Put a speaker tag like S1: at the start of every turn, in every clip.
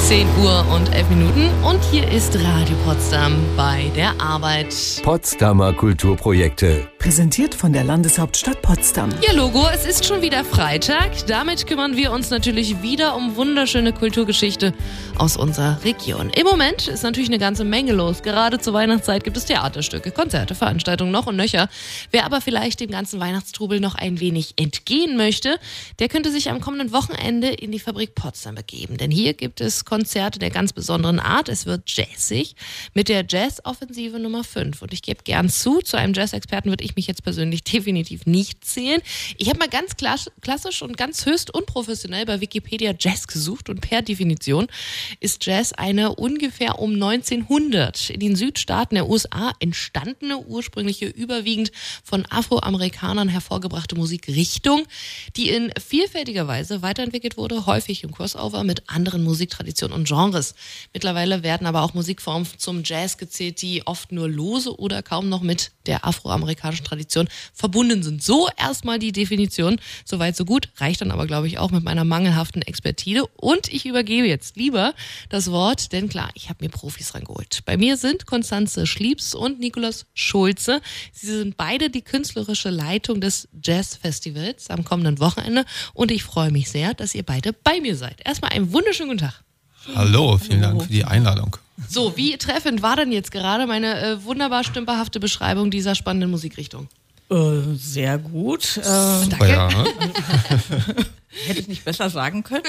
S1: 10 Uhr und 11 Minuten und hier ist Radio Potsdam bei der Arbeit.
S2: Potsdamer Kulturprojekte.
S3: Präsentiert von der Landeshauptstadt Potsdam.
S1: Ja, Logo, es ist schon wieder Freitag. Damit kümmern wir uns natürlich wieder um wunderschöne Kulturgeschichte aus unserer Region. Im Moment ist natürlich eine ganze Menge los. Gerade zur Weihnachtszeit gibt es Theaterstücke, Konzerte, Veranstaltungen noch und nöcher. Wer aber vielleicht dem ganzen Weihnachtstrubel noch ein wenig entgehen möchte, der könnte sich am kommenden Wochenende in die Fabrik Potsdam begeben. Denn hier gibt es Konzerte der ganz besonderen Art. Es wird jazzig mit der Jazz-Offensive Nummer 5. Und ich gebe gern zu einem Jazz-Experten würde ich mich jetzt persönlich definitiv nicht zählen. Ich habe mal ganz klassisch und ganz höchst unprofessionell bei Wikipedia Jazz gesucht und per Definition ist Jazz eine ungefähr um 1900 in den Südstaaten der USA entstandene, ursprüngliche, überwiegend von Afroamerikanern hervorgebrachte Musikrichtung, die in vielfältiger Weise weiterentwickelt wurde, häufig im Crossover mit anderen Musiktraditionen und Genres. Mittlerweile werden aber auch Musikformen zum Jazz gezählt, die oft nur lose oder kaum noch mit der afroamerikanischen Tradition verbunden sind. So erstmal die Definition. Soweit, so gut. Reicht dann aber, glaube ich, auch mit meiner mangelhaften Expertise. Und ich übergebe jetzt lieber das Wort, denn klar, ich habe mir Profis rangeholt. Bei mir sind Konstanze Schliebs und Nikolaus Schulze. Sie sind beide die künstlerische Leitung des Jazzfestivals am kommenden Wochenende. Und ich freue mich sehr, dass ihr beide bei mir seid. Erstmal einen wunderschönen guten Tag.
S4: Hallo, vielen Dank für die Einladung.
S1: So, wie treffend war denn jetzt gerade meine wunderbar stümperhafte Beschreibung dieser spannenden Musikrichtung?
S3: Sehr gut.
S1: Danke.
S4: Ja.
S3: Hätte ich nicht besser sagen können.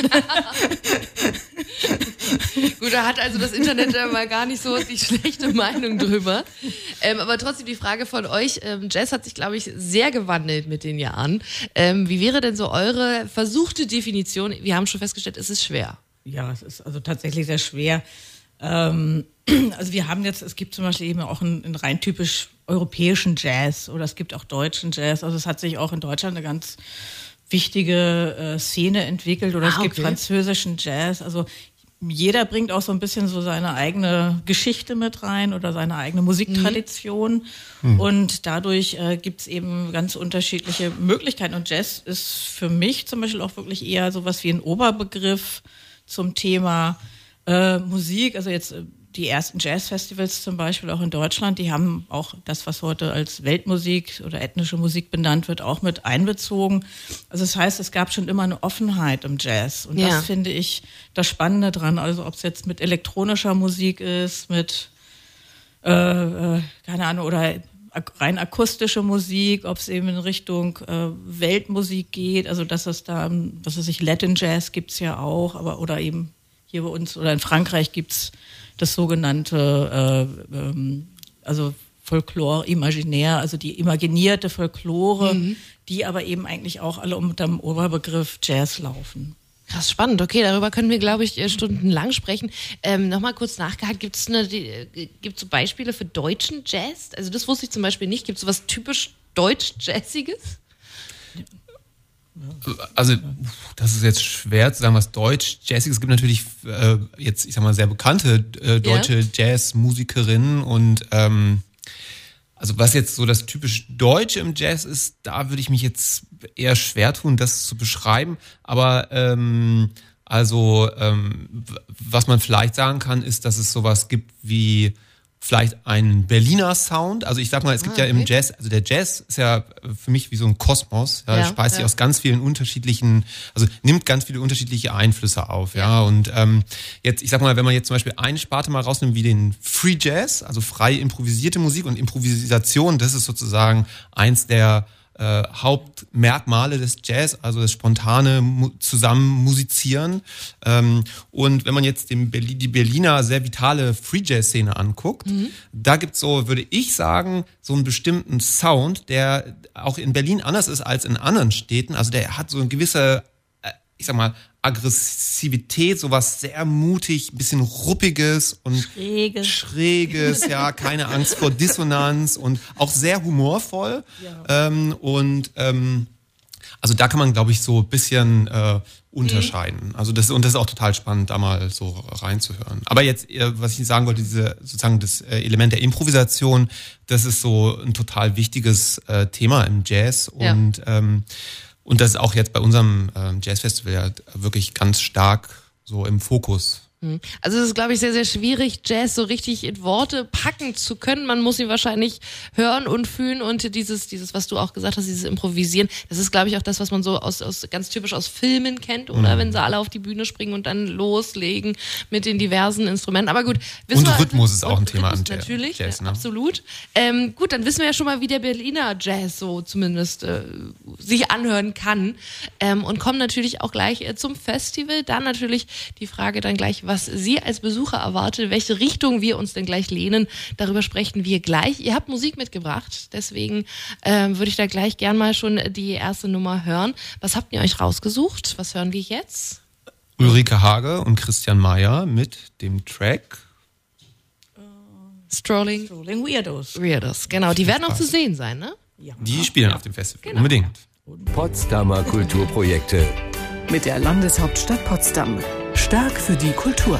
S1: Gut, da hat also das Internet mal gar nicht so die schlechte Meinung drüber. Aber trotzdem die Frage von euch. Jazz hat sich, glaube ich, sehr gewandelt mit den Jahren. Wie wäre denn so eure versuchte Definition? Wir haben schon festgestellt, es ist schwer.
S3: Ja, es ist also tatsächlich sehr schwer. Also wir haben jetzt, es gibt zum Beispiel eben auch einen rein typisch europäischen Jazz oder es gibt auch deutschen Jazz. Also es hat sich auch in Deutschland eine ganz wichtige Szene entwickelt oder es gibt französischen Jazz. Also jeder bringt auch so ein bisschen so seine eigene Geschichte mit rein oder seine eigene Musiktradition. Und dadurch gibt es eben ganz unterschiedliche Möglichkeiten. Und Jazz ist für mich zum Beispiel auch wirklich eher sowas wie ein Oberbegriff zum Thema Musik. Also jetzt die ersten Jazzfestivals zum Beispiel auch in Deutschland, die haben auch das, was heute als Weltmusik oder ethnische Musik benannt wird, auch mit einbezogen. Also das heißt, es gab schon immer eine Offenheit im Jazz. Und das finde ich das Spannende dran. Also ob es jetzt mit elektronischer Musik ist, mit, keine Ahnung, oder rein akustische Musik, ob es eben in Richtung Weltmusik geht. Also dass es da, was weiß ich, Latin Jazz gibt's ja auch, aber oder eben hier bei uns oder in Frankreich gibt's das sogenannte, also Folklore imaginär, also die imaginierte Folklore, die aber eben eigentlich auch alle unter dem Oberbegriff Jazz laufen.
S1: Krass spannend. Okay, darüber können wir, glaube ich, stundenlang sprechen. Nochmal kurz nachgehakt, gibt es so Beispiele für deutschen Jazz? Also das wusste ich zum Beispiel nicht. Gibt es so was typisch deutsch-jazziges?
S4: Also das ist jetzt schwer zu sagen, was Deutsch-Jazziges. Es gibt natürlich jetzt, ich sag mal, sehr bekannte deutsche Jazzmusikerinnen und also was jetzt so das typisch Deutsche im Jazz ist, da würde ich mich jetzt eher schwer tun, das zu beschreiben. Aber was man vielleicht sagen kann, ist, dass es sowas gibt wie vielleicht einen Berliner Sound. Also ich sag mal, es gibt ja im Jazz, also der Jazz ist ja für mich wie so ein Kosmos. Ja, speist sich aus ganz vielen unterschiedlichen, also nimmt ganz viele unterschiedliche Einflüsse auf. Ja, und jetzt, ich sag mal, wenn man jetzt zum Beispiel eine Sparte mal rausnimmt wie den Free Jazz, also frei improvisierte Musik und Improvisation, das ist sozusagen eins der Hauptmerkmale des Jazz, also das spontane zusammen musizieren. Und wenn man jetzt die Berliner sehr vitale Free-Jazz-Szene anguckt, da gibt's so, würde ich sagen, so einen bestimmten Sound, der auch in Berlin anders ist als in anderen Städten. Also der hat so eine gewisse, ich sag mal, Aggressivität, sowas sehr mutig, ein bisschen ruppiges und schräges, ja, keine Angst vor Dissonanz und auch sehr humorvoll. Ja. Also da kann man, glaube ich, so ein bisschen unterscheiden. Also das ist auch total spannend, da mal so reinzuhören. Aber jetzt, was ich sagen wollte, sozusagen das Element der Improvisation, das ist so ein total wichtiges Thema im Jazz und das ist auch jetzt bei unserem Jazzfestival ja wirklich ganz stark so im Fokus
S1: Also es ist, glaube ich, sehr, sehr schwierig, Jazz so richtig in Worte packen zu können. Man muss ihn wahrscheinlich hören und fühlen und dieses, was du auch gesagt hast, dieses Improvisieren, das ist, glaube ich, auch das, was man so aus ganz typisch aus Filmen kennt, oder? Wenn sie alle auf die Bühne springen und dann loslegen mit den diversen Instrumenten. Aber gut.
S4: Und Rhythmus ist auch ein Thema
S1: am Jazz. Natürlich,
S4: Jazz, ne?
S1: Absolut. Gut, dann wissen wir ja schon mal, wie der Berliner Jazz so zumindest sich anhören kann. Und kommen natürlich auch gleich zum Festival. Dann natürlich die Frage dann gleich, was Sie als Besucher erwartet, welche Richtung wir uns denn gleich lehnen. Darüber sprechen wir gleich. Ihr habt Musik mitgebracht, deswegen würde ich da gleich gern mal schon die erste Nummer hören. Was habt ihr euch rausgesucht? Was hören wir jetzt?
S4: Ulrike Hage und Christian Mayer mit dem Track
S1: Strolling
S3: Weirdos.
S1: Weirdos, genau. Die werden auch zu sehen sein, ne?
S3: Ja.
S4: Die spielen auf dem Festival, unbedingt.
S2: Potsdamer Kulturprojekte.
S5: Mit der Landeshauptstadt Potsdam. Stark für die Kultur.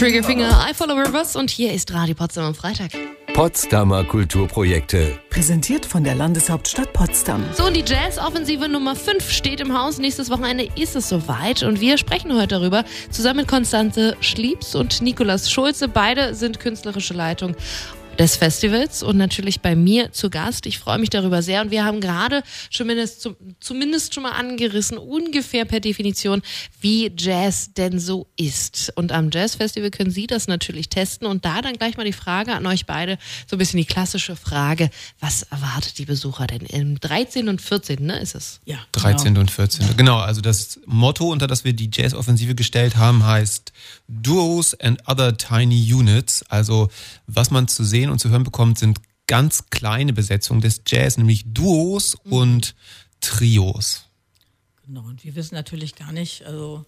S1: Triggerfinger, I Follow Rivers und hier ist Radio Potsdam am Freitag.
S2: Potsdamer Kulturprojekte.
S5: Präsentiert von der Landeshauptstadt Potsdam.
S1: So, und die Jazz-Offensive Nummer 5 steht im Haus. Nächstes Wochenende ist es soweit und wir sprechen heute darüber zusammen mit Konstanze Schliebs und Nikolas Schulze. Beide sind künstlerische Leitung des Festivals und natürlich bei mir zu Gast. Ich freue mich darüber sehr und wir haben gerade zumindest schon mal angerissen, ungefähr per Definition, wie Jazz denn so ist. Und am Jazz-Festival können Sie das natürlich testen und da dann gleich mal die Frage an euch beide, so ein bisschen die klassische Frage, was erwartet die Besucher denn? Im 13. und 14. Ne, ist es?
S3: Ja,
S4: 13. und 14. Genau, also das Motto, unter das wir die Jazz-Offensive gestellt haben, heißt Duos and Other Tiny Units. Also was man zu sehen und zu hören bekommt, sind ganz kleine Besetzungen des Jazz, nämlich Duos und Trios.
S3: Genau, und wir wissen natürlich gar nicht, also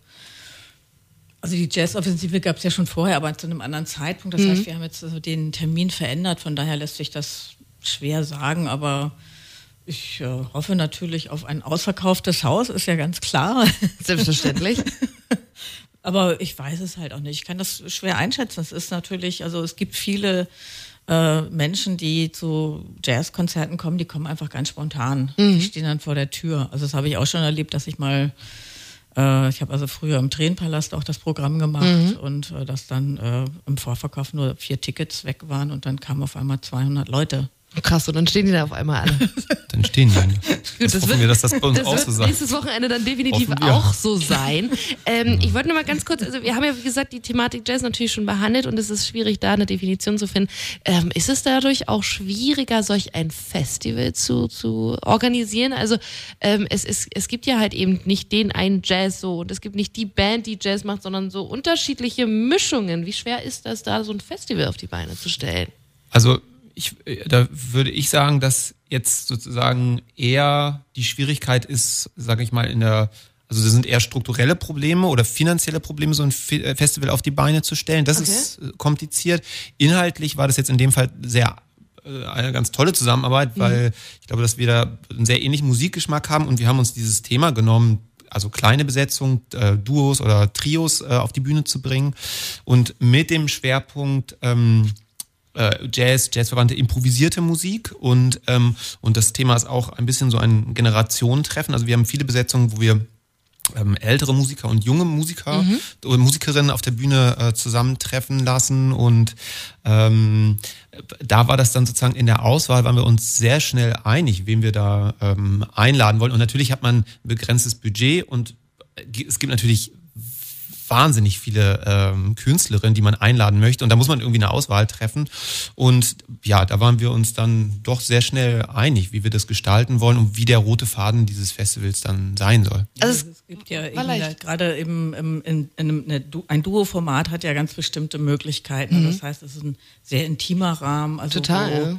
S3: die Jazz-Offensive gab es ja schon vorher, aber zu einem anderen Zeitpunkt. Das heißt, wir haben jetzt also den Termin verändert, von daher lässt sich das schwer sagen, aber ich hoffe natürlich auf ein ausverkauftes Haus, ist ja ganz klar.
S1: Selbstverständlich.
S3: Aber ich weiß es halt auch nicht. Ich kann das schwer einschätzen. Es ist natürlich, also es gibt viele Menschen, die zu Jazzkonzerten kommen, die kommen einfach ganz spontan. Die stehen dann vor der Tür. Also das habe ich auch schon erlebt, dass ich mal, ich habe also früher im Tränenpalast auch das Programm gemacht und dass dann im Vorverkauf nur 4 Tickets weg waren und dann kamen auf einmal 200 Leute.
S1: Krass, und dann stehen die da auf einmal alle.
S4: Dann stehen die.
S1: Gut,
S4: das hoffen wir, dass das bei uns
S1: das
S4: auch
S1: wird
S4: so sein.
S1: Nächstes Wochenende dann definitiv auch so sein. Ich wollte nur mal ganz kurz, also wir haben ja wie gesagt die Thematik Jazz natürlich schon behandelt und es ist schwierig, da eine Definition zu finden. Ist es dadurch auch schwieriger, solch ein Festival zu organisieren? Also es gibt ja halt eben nicht den einen Jazz so und es gibt nicht die Band, die Jazz macht, sondern so unterschiedliche Mischungen. Wie schwer ist das, da so ein Festival auf die Beine zu stellen?
S4: Also da würde ich sagen, dass jetzt sozusagen eher die Schwierigkeit ist, sage ich mal, also das sind eher strukturelle Probleme oder finanzielle Probleme, so ein Festival auf die Beine zu stellen. Das ist kompliziert. Inhaltlich war das jetzt in dem Fall eine ganz tolle Zusammenarbeit, weil ich glaube, dass wir da einen sehr ähnlichen Musikgeschmack haben und wir haben uns dieses Thema genommen, also kleine Besetzung, Duos oder Trios auf die Bühne zu bringen und mit dem Schwerpunkt Jazzverwandte improvisierte Musik und das Thema ist auch ein bisschen so ein Generationentreffen. Also wir haben viele Besetzungen, wo wir ältere Musiker und junge Musiker oder Musikerinnen auf der Bühne zusammentreffen lassen und da war das dann sozusagen in der Auswahl, waren wir uns sehr schnell einig, wen wir da einladen wollen und natürlich hat man ein begrenztes Budget und es gibt natürlich wahnsinnig viele Künstlerinnen, die man einladen möchte und da muss man irgendwie eine Auswahl treffen und ja, da waren wir uns dann doch sehr schnell einig, wie wir das gestalten wollen und wie der rote Faden dieses Festivals dann sein soll.
S3: Also es gibt ja gerade ein Duo-Format hat ja ganz bestimmte Möglichkeiten. Das heißt, es ist ein sehr intimer Rahmen, also
S1: total,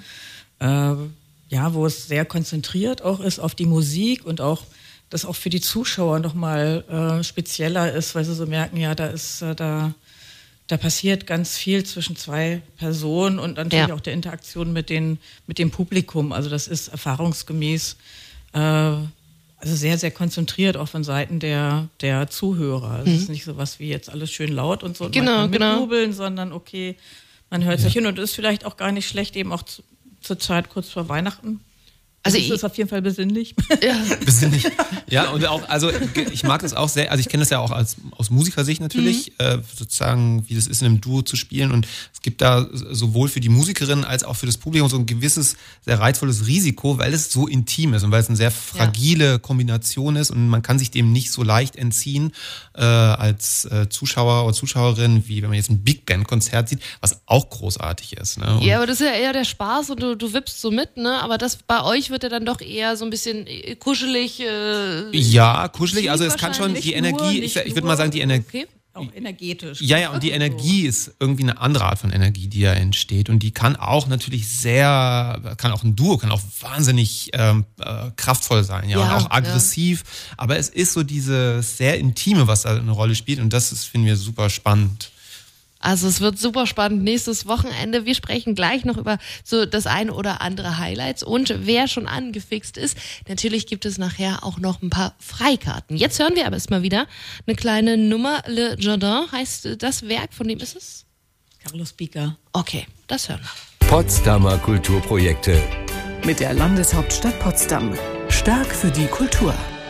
S3: wo es sehr konzentriert auch ist auf die Musik und auch das auch für die Zuschauer nochmal spezieller ist, weil sie so merken, ja, da passiert ganz viel zwischen 2 Personen und natürlich auch der Interaktion mit dem Publikum. Also das ist erfahrungsgemäß also sehr, sehr konzentriert auch von Seiten der Zuhörer. Es ist nicht so was wie jetzt alles schön laut und so und man kann mitjubeln, sondern okay, man hört sich hin und ist vielleicht auch gar nicht schlecht, eben auch zur Zeit kurz vor Weihnachten. Also das ist auf jeden Fall besinnlich.
S1: Ja.
S4: Besinnlich. Ja, und auch, also ich mag das auch sehr, also ich kenne das ja auch aus Musikersicht natürlich, sozusagen, wie das ist, in einem Duo zu spielen. Und es gibt da sowohl für die Musikerin als auch für das Publikum so ein gewisses, sehr reizvolles Risiko, weil es so intim ist und weil es eine sehr fragile Kombination ist und man kann sich dem nicht so leicht entziehen als Zuschauer oder Zuschauerin, wie wenn man jetzt ein Big-Band-Konzert sieht, was auch großartig ist. Ne?
S1: Ja, aber das ist ja eher der Spaß und du wippst so mit, ne? Aber das bei euch wird ja dann doch eher so ein bisschen kuschelig.
S4: Ja, kuschelig. Also es kann schon die Energie, ich würde mal sagen, die Energie.
S1: Okay.
S3: Auch energetisch.
S4: Ja, und die Energie ist irgendwie eine andere Art von Energie, die da entsteht. Und die kann auch natürlich kann auch wahnsinnig kraftvoll sein, ja, und auch aggressiv. Ja. Aber es ist so dieses sehr Intime, was da eine Rolle spielt. Und das finden wir super spannend.
S1: Also es wird super spannend nächstes Wochenende. Wir sprechen gleich noch über so das ein oder andere Highlights. Und wer schon angefixt ist, natürlich gibt es nachher auch noch ein paar Freikarten. Jetzt hören wir aber erstmal wieder eine kleine Nummer. Le Jardin heißt das Werk. Von wem ist es?
S3: Carlos Pica.
S1: Okay, das hören wir.
S2: Potsdamer Kulturprojekte.
S5: Mit der Landeshauptstadt Potsdam. Stark für die Kultur.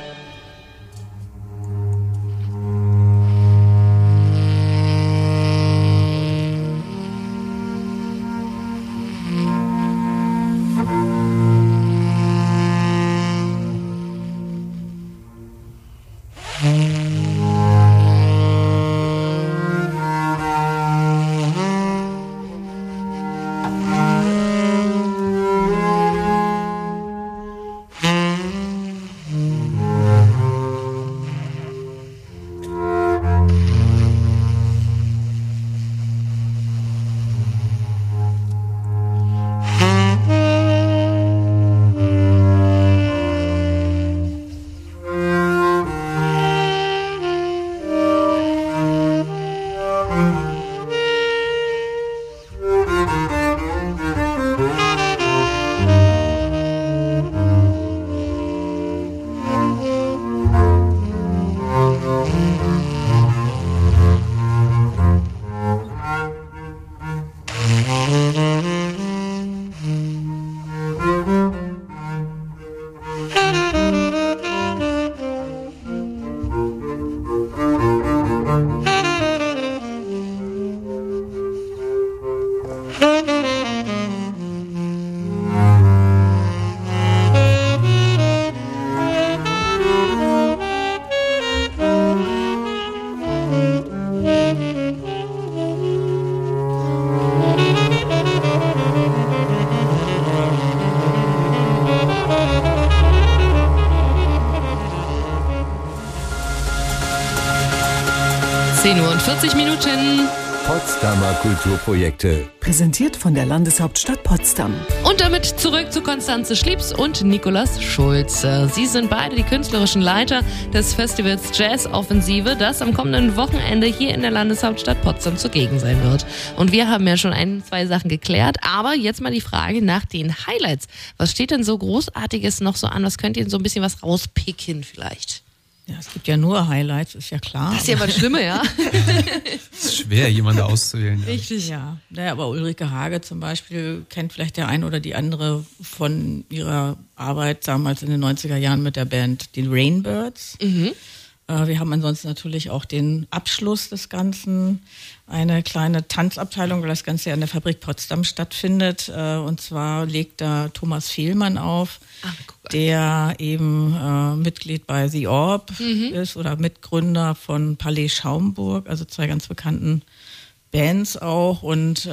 S1: Uhr und 40 Minuten.
S2: Potsdamer Kulturprojekte.
S5: Präsentiert von der Landeshauptstadt Potsdam.
S1: Und damit zurück zu Konstanze Schliebs und Nikolaus Schulze. Sie sind beide die künstlerischen Leiter des Festivals Jazz Offensive, das am kommenden Wochenende hier in der Landeshauptstadt Potsdam zugegen sein wird. Und wir haben ja schon zwei Sachen geklärt, aber jetzt mal die Frage nach den Highlights. Was steht denn so Großartiges noch so an? Was könnt ihr so ein bisschen was rauspicken vielleicht?
S3: Ja, es gibt ja nur Highlights, ist ja klar.
S1: Das ist ja immer das Schlimme, ja?
S4: Es ist schwer, jemanden auszuwählen. Ja.
S3: Richtig, ja. Naja, aber Ulrike Hage zum Beispiel kennt vielleicht der ein oder die andere von ihrer Arbeit damals in den 90er Jahren mit der Band, den Rainbirds. Mhm. Wir haben ansonsten natürlich auch den Abschluss des Ganzen, eine kleine Tanzabteilung, weil das Ganze ja in der Fabrik Potsdam stattfindet. Und zwar legt da Thomas Fehlmann auf, der eben Mitglied bei The Orb ist oder Mitgründer von Palais Schaumburg, also zwei ganz bekannten Bands auch. Und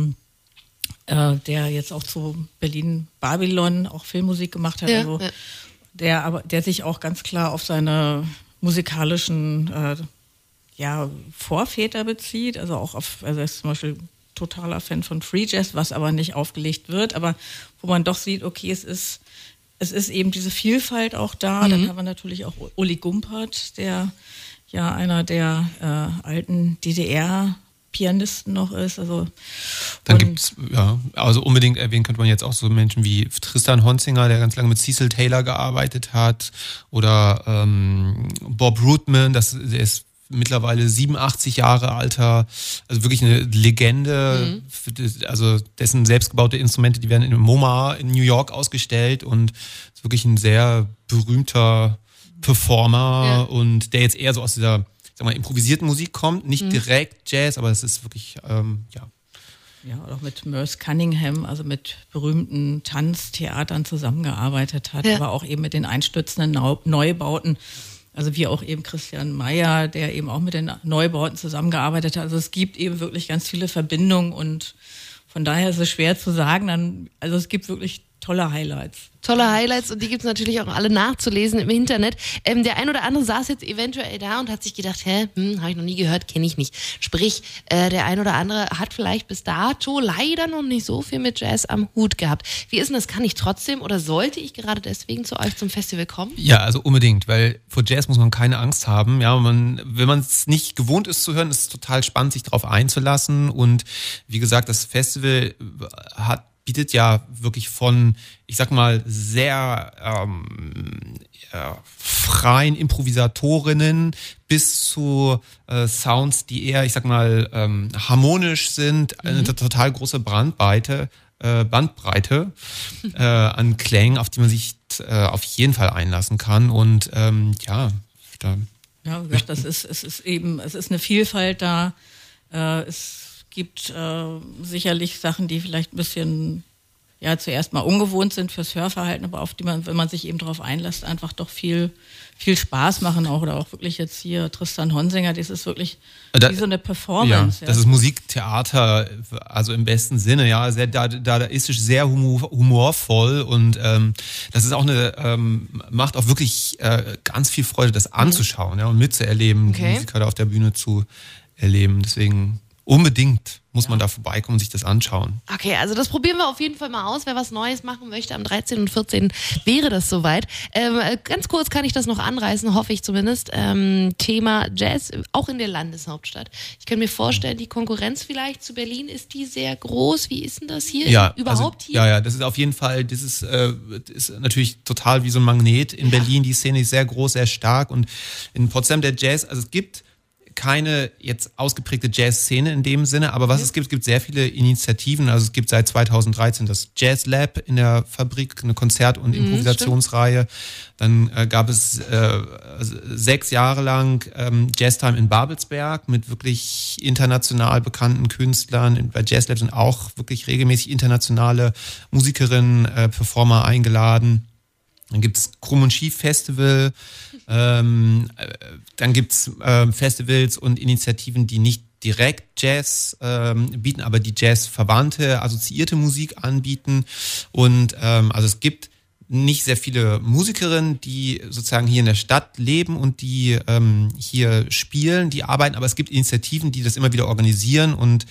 S3: der jetzt auch zu Berlin Babylon auch Filmmusik gemacht hat. Ja, also der sich auch ganz klar auf seine musikalischen Vorväter bezieht, also auch also er ist zum Beispiel totaler Fan von Free Jazz, was aber nicht aufgelegt wird, aber wo man doch sieht, okay, es ist eben diese Vielfalt auch da. Dann haben wir natürlich auch Uli Gumpert, der ja einer der alten DDR-Pianisten noch ist. Also
S4: dann gibt's, also unbedingt erwähnen könnte man jetzt auch so Menschen wie Tristan Honzinger, der ganz lange mit Cecil Taylor gearbeitet hat, oder Bob Rootman, der ist mittlerweile 87 Jahre alter, also wirklich eine Legende, also dessen selbstgebaute Instrumente, die werden in MoMA in New York ausgestellt und ist wirklich ein sehr berühmter Performer und der jetzt eher so aus dieser, sag mal, improvisierten Musik kommt, nicht direkt Jazz, aber es ist wirklich,
S3: Ja, auch mit Merce Cunningham, also mit berühmten Tanztheatern zusammengearbeitet hat, aber auch eben mit den einstürzenden Neubauten. Also wie auch eben Christian Meyer, der eben auch mit den Neubauten zusammengearbeitet hat. Also es gibt eben wirklich ganz viele Verbindungen und von daher ist es schwer zu sagen. Also es gibt wirklich tolle Highlights.
S1: Tolle Highlights und die gibt es natürlich auch alle nachzulesen im Internet. Der ein oder andere saß jetzt eventuell da und hat sich gedacht, habe ich noch nie gehört, kenne ich nicht. Sprich, der ein oder andere hat vielleicht bis dato leider noch nicht so viel mit Jazz am Hut gehabt. Wie ist denn das? Kann ich trotzdem oder sollte ich gerade deswegen zu euch zum Festival kommen?
S4: Ja, also unbedingt, weil vor Jazz muss man keine Angst haben. Ja, wenn man es nicht gewohnt ist zu hören, ist es total spannend, sich darauf einzulassen. Und wie gesagt, das Festival bietet ja wirklich von, ich sag mal, sehr freien Improvisatorinnen bis zu Sounds, die eher, ich sag mal, harmonisch sind, eine total große Bandbreite an Klängen, auf die man sich auf jeden Fall einlassen kann. Und
S3: es ist eine Vielfalt da. Es gibt sicherlich Sachen, die vielleicht ein bisschen zuerst mal ungewohnt sind fürs Hörverhalten, aber auf die man, wenn man sich eben darauf einlässt, einfach doch viel Spaß machen auch. Oder auch wirklich jetzt hier Tristan Honsinger, das ist wirklich wie so eine Performance.
S4: Ja, das ist Musiktheater, also im besten Sinne, ja, sehr dadaistisch, sehr humorvoll und das ist auch macht auch wirklich ganz viel Freude, das anzuschauen, ja, und mitzuerleben, die Musiker da auf der Bühne zu erleben. Deswegen unbedingt muss man da vorbeikommen und sich das anschauen.
S1: Okay, also das probieren wir auf jeden Fall mal aus. Wer was Neues machen möchte, am 13. und 14. wäre das soweit. Ganz kurz kann ich das noch anreißen, hoffe ich zumindest. Thema Jazz, auch in der Landeshauptstadt. Ich kann mir vorstellen, die Konkurrenz vielleicht zu Berlin, ist die sehr groß? Wie ist denn das hier?
S4: Ja,
S1: überhaupt hier?
S4: Ja, das ist auf jeden Fall, das ist natürlich total wie so ein Magnet. In Berlin, die Szene ist sehr groß, sehr stark und in Potsdam der Jazz, also es gibt keine jetzt ausgeprägte Jazz-Szene in dem Sinne, aber was es gibt sehr viele Initiativen. Also es gibt seit 2013 das Jazz Lab in der Fabrik, eine Konzert- und Improvisationsreihe. Dann gab es 6 Jahre lang Jazztime in Babelsberg mit wirklich international bekannten Künstlern. Bei Jazz Lab sind auch wirklich regelmäßig internationale Musikerinnen, Performer eingeladen. Dann gibt's Krumm und Schief Festival, dann gibt's Festivals und Initiativen, die nicht direkt Jazz bieten, aber die Jazz-verwandte, assoziierte Musik anbieten. Und also es gibt nicht sehr viele Musikerinnen, die sozusagen hier in der Stadt leben und die hier spielen, die arbeiten, aber es gibt Initiativen, die das immer wieder organisieren und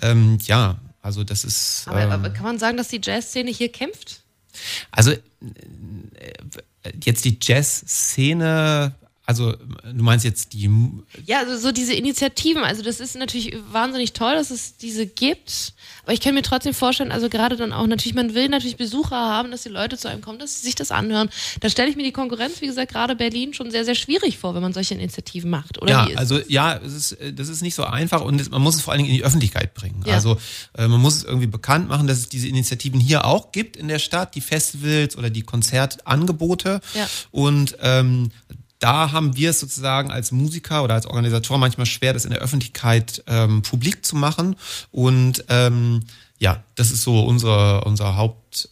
S4: also das ist...
S1: Aber kann man sagen, dass die Jazzszene hier kämpft?
S4: Also jetzt die Jazz-Szene, also du meinst jetzt die...
S1: Ja, also so diese Initiativen, also das ist natürlich wahnsinnig toll, dass es diese gibt, aber ich kann mir trotzdem vorstellen, also gerade dann auch natürlich, man will natürlich Besucher haben, dass die Leute zu einem kommen, dass sie sich das anhören. Da stelle ich mir die Konkurrenz, wie gesagt, gerade Berlin schon sehr, sehr schwierig vor, wenn man solche Initiativen macht, oder?
S4: Ja, also das ist nicht so einfach und man muss es vor allen Dingen in die Öffentlichkeit bringen. Ja. Also man muss es irgendwie bekannt machen, dass es diese Initiativen hier auch gibt in der Stadt, die Festivals oder die Konzertangebote und da haben wir es sozusagen als Musiker oder als Organisator manchmal schwer, das in der Öffentlichkeit publik zu machen. Und das ist so unser Haupt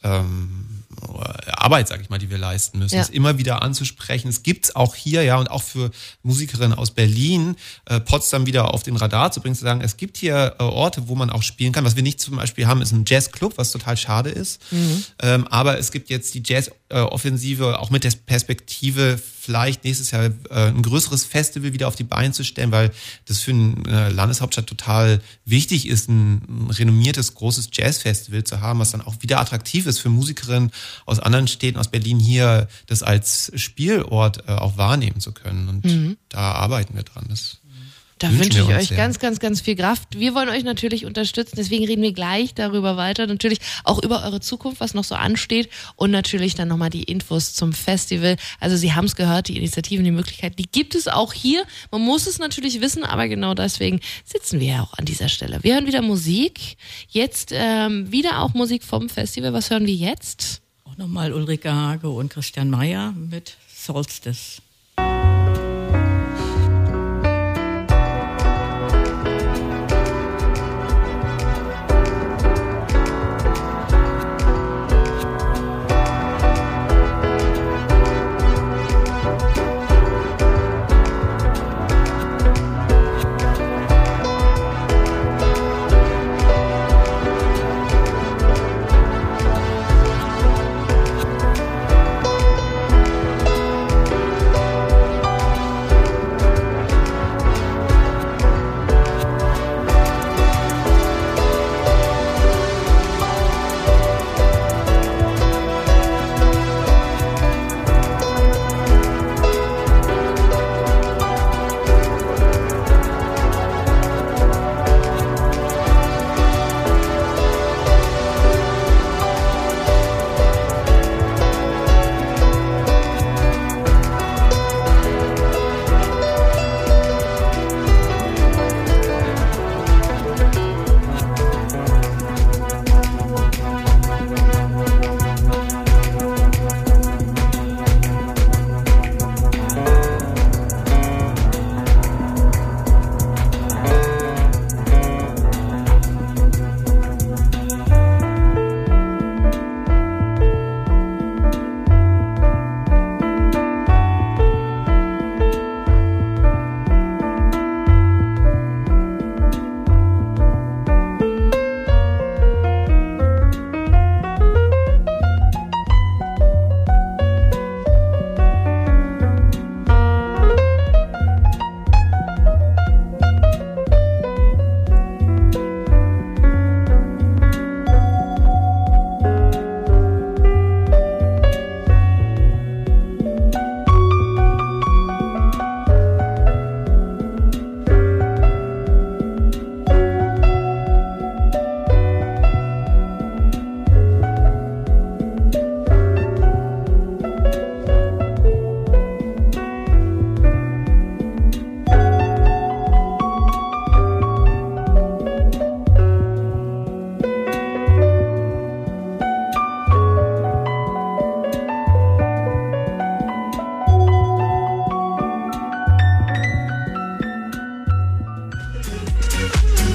S4: Arbeit, sag ich mal, die wir leisten müssen, es immer wieder anzusprechen. Es gibt's auch hier, und auch für Musikerinnen aus Berlin, Potsdam wieder auf den Radar zu bringen, zu sagen, es gibt hier Orte, wo man auch spielen kann. Was wir nicht zum Beispiel haben, ist ein Jazzclub, was total schade ist. Aber es gibt jetzt die Jazz-Offensive, auch mit der Perspektive, vielleicht nächstes Jahr ein größeres Festival wieder auf die Beine zu stellen, weil das für eine Landeshauptstadt total wichtig ist, ein renommiertes, großes Jazzfestival zu haben, was dann auch wieder attraktiv ist für Musikerinnen aus anderen Städten, aus Berlin hier, das als Spielort auch wahrnehmen zu können. Und da arbeiten wir dran.
S1: Da wünsche ich euch ganz, ganz, ganz viel Kraft. Wir wollen euch natürlich unterstützen, deswegen reden wir gleich darüber weiter. Natürlich auch über eure Zukunft, was noch so ansteht und natürlich dann nochmal die Infos zum Festival. Also Sie haben es gehört, die Initiativen, die Möglichkeiten, die gibt es auch hier. Man muss es natürlich wissen, aber genau deswegen sitzen wir ja auch an dieser Stelle. Wir hören wieder Musik, jetzt wieder auch Musik vom Festival. Was hören wir jetzt?
S3: Auch nochmal Ulrike Hage und Christian Meyer mit Solstice.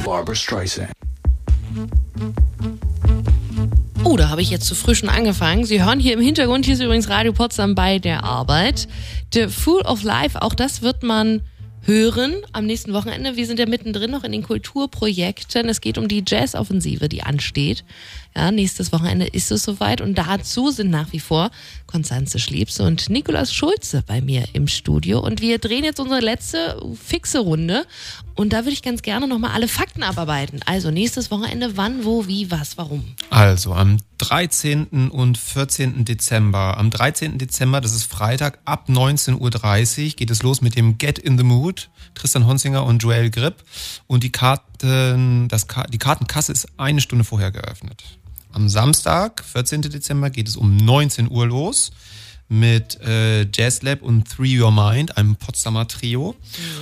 S6: Barbra Streisand.
S1: Oh, da habe ich jetzt zu früh schon angefangen. Sie hören hier im Hintergrund, hier ist übrigens Radio Potsdam bei der Arbeit. The Fool of Life, auch das wird man hören am nächsten Wochenende. Wir sind ja mittendrin noch in den Kulturprojekten. Es geht um die Jazz-Offensive, die ansteht. Ja, nächstes Wochenende ist es soweit und dazu sind nach wie vor Konstanze Schliebs und Nikolaus Schulze bei mir im Studio und wir drehen jetzt unsere letzte fixe Runde und da würde ich ganz gerne nochmal alle Fakten abarbeiten. Also nächstes Wochenende, wann, wo, wie, was, warum?
S4: Also am 13. und 14. Dezember. Am 13. Dezember, das ist Freitag, ab 19.30 Uhr geht es los mit dem Get in the Mood. Tristan Honsinger und Joel Grip. Und die Kartenkasse ist eine Stunde vorher geöffnet. Am Samstag, 14. Dezember, geht es um 19 Uhr los mit Jazzlab und Three Your Mind, einem Potsdamer Trio.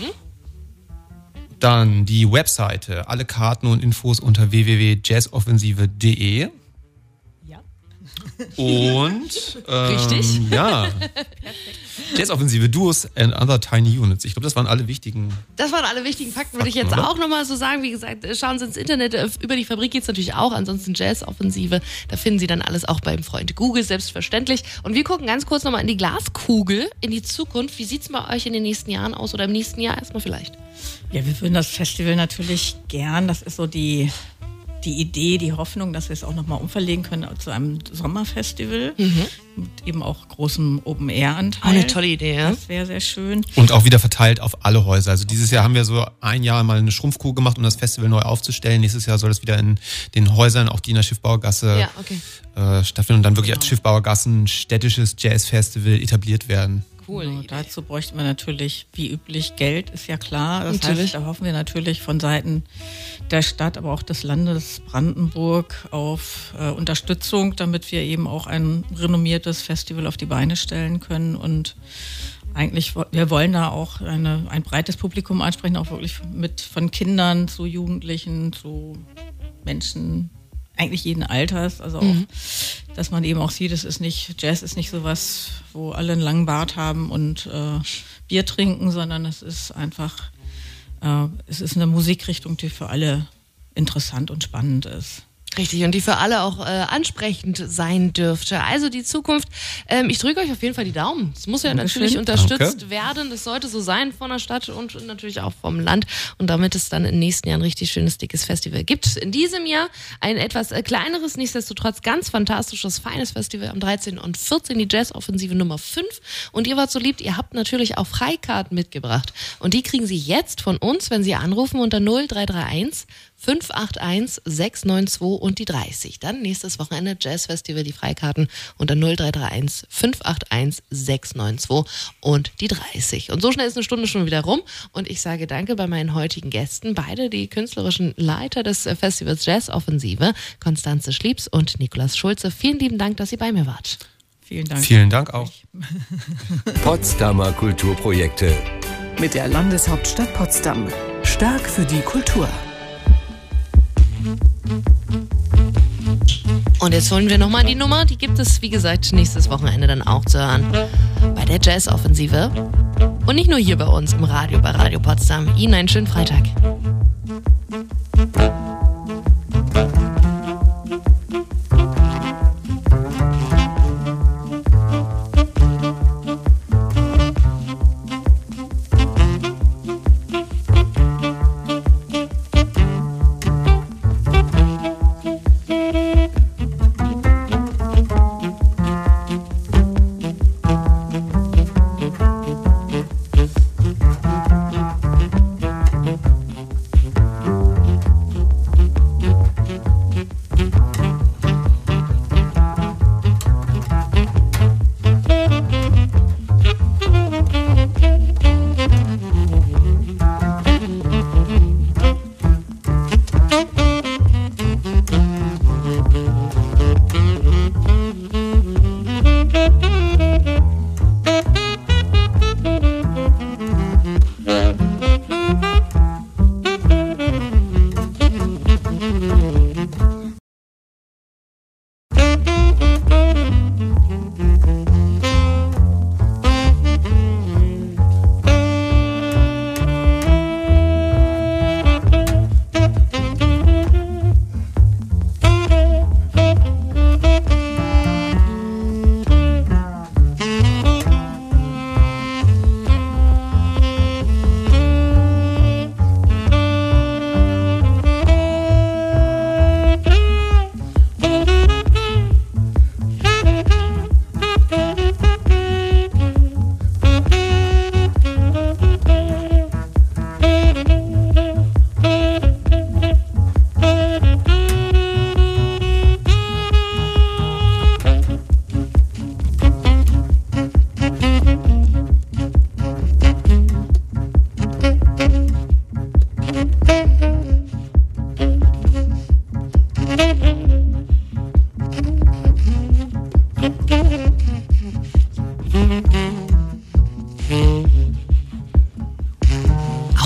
S4: Dann die Webseite, alle Karten und Infos unter www.jazzoffensive.de. Und
S1: richtig?
S4: Ja. Jazzoffensive, Duos and Other Tiny Units. Ich glaube, das waren alle wichtigen.
S1: Das waren alle wichtigen Fakten, würde ich jetzt auch nochmal so sagen. Wie gesagt, schauen Sie ins Internet. Über die Fabrik geht's natürlich auch. Ansonsten Jazzoffensive. Da finden Sie dann alles auch beim Freund Google, selbstverständlich. Und wir gucken ganz kurz nochmal in die Glaskugel, in die Zukunft. Wie sieht's bei euch in den nächsten Jahren aus oder im nächsten Jahr erstmal vielleicht?
S3: Ja, wir würden das Festival natürlich gern. Das ist so die Idee, die Hoffnung, dass wir es auch nochmal umverlegen können zu einem Sommerfestival mit eben auch großem Open-Air-Anteil.
S1: Auch eine tolle Idee, ja.
S3: Das wäre sehr schön.
S4: Und auch wieder verteilt auf alle Häuser. Also dieses Jahr haben wir so ein Jahr mal eine Schrumpfkuh gemacht, um das Festival neu aufzustellen. Nächstes Jahr soll es wieder in den Häusern, auch die in der Schiffbauergasse stattfinden und dann wirklich als Schiffbauergassen städtisches Jazzfestival etabliert werden.
S1: Cool.
S3: Genau, dazu bräuchte man natürlich, wie üblich, Geld, ist ja klar. Das heißt, da hoffen wir natürlich von Seiten der Stadt, aber auch des Landes Brandenburg auf Unterstützung, damit wir eben auch ein renommiertes Festival auf die Beine stellen können. Und eigentlich, wir wollen da auch ein breites Publikum ansprechen, auch wirklich von Kindern zu Jugendlichen, zu Menschen, eigentlich jeden Alters, also auch, dass man eben auch sieht, Jazz ist nicht sowas, wo alle einen langen Bart haben und Bier trinken, sondern es ist einfach, es ist eine Musikrichtung, die für alle interessant und spannend ist.
S1: Richtig, und die für alle auch ansprechend sein dürfte. Also die Zukunft, ich drücke euch auf jeden Fall die Daumen. Es muss ja natürlich unterstützt werden. Das sollte so sein von der Stadt und natürlich auch vom Land. Und damit es dann im nächsten Jahr ein richtig schönes, dickes Festival gibt. In diesem Jahr ein etwas kleineres, nichtsdestotrotz ganz fantastisches, feines Festival am 13. und 14. Die Jazzoffensive Nummer 5. Und ihr wart so lieb, ihr habt natürlich auch Freikarten mitgebracht. Und die kriegen Sie jetzt von uns, wenn Sie anrufen unter 0331 581 692 und die 30. Dann nächstes Wochenende Jazzfestival, die Freikarten unter 0331 581 692 und die 30. Und so schnell ist eine Stunde schon wieder rum und ich sage danke bei meinen heutigen Gästen, beide die künstlerischen Leiter des Festivals Jazzoffensive, Konstanze Schliebs und Nikolaus Schulze. Vielen lieben Dank, dass ihr bei mir wart.
S3: Vielen Dank.
S4: Vielen Dank auch.
S2: Potsdamer Kulturprojekte.
S5: Mit der Landeshauptstadt Potsdam. Stark für die Kultur.
S1: Und jetzt holen wir nochmal die Nummer, die gibt es, wie gesagt, nächstes Wochenende dann auch zu hören bei der Jazzoffensive. Und nicht nur hier bei uns im Radio, bei Radio Potsdam. Ihnen einen schönen Freitag.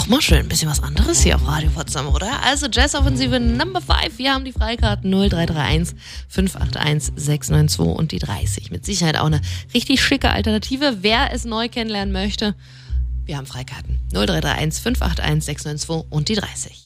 S1: Auch mal schön, ein bisschen was anderes hier auf Radio Potsdam, oder? Also Jazz-Offensive Number 5, wir haben die Freikarten 0331 581 692 und die 30. Mit Sicherheit auch eine richtig schicke Alternative, wer es neu kennenlernen möchte. Wir haben Freikarten 0331 581 692 und die 30.